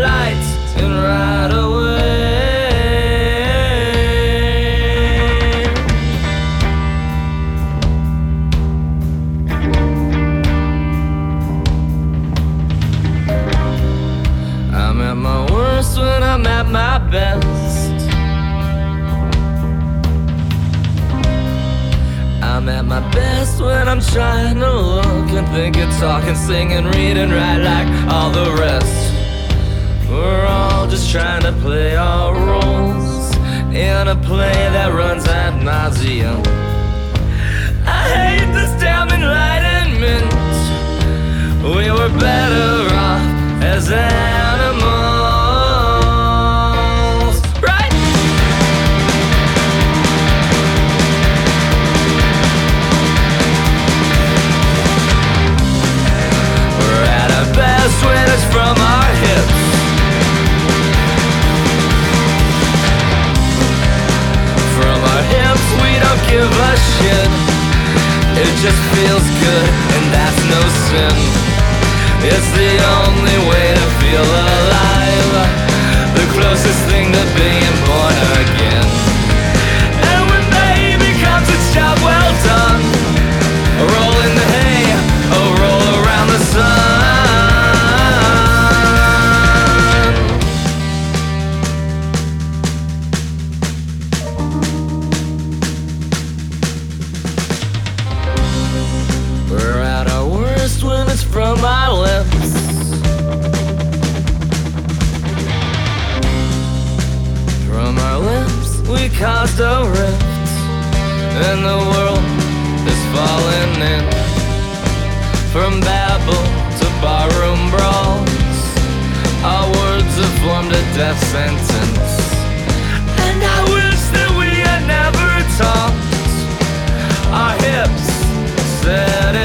light and right away. I'm at my worst when I'm at my best. I'm at my best when I'm trying to look and think and talk and sing and read and write like all the rest. We're all just trying to play our roles in a play that runs ad nauseum. I hate this damn enlightenment. We were better off as animals, right? We're at our best when it's from our hips. From our hips we don't give a shit. It just feels good and that's no sin. It's the only way to feel alive, the closest thing to being born again. And when baby comes, it's job well done. A roll in the hay, a roll around the sun. We're at our worst when it's from our lips. From our lips we caused a rift, and the world is falling in. From Babel to barroom brawls, our words have formed a death sentence. And I wish that we had never talked. Our hips said it